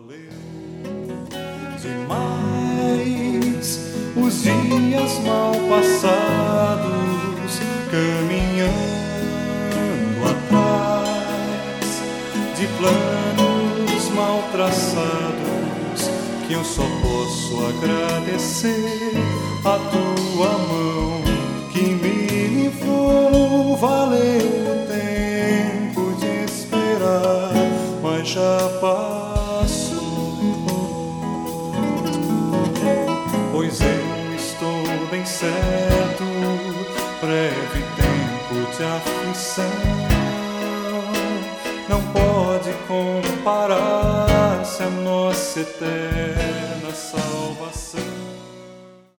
Demais os dias mal passados, caminhando atrás de planos mal traçados, que eu só posso agradecer a tua mão que me livrou. Valeu o tempo de esperar, mas já passou. Pois eu estou bem certo, breve tempo de aflição não pode comparar-se à nossa eterna salvação.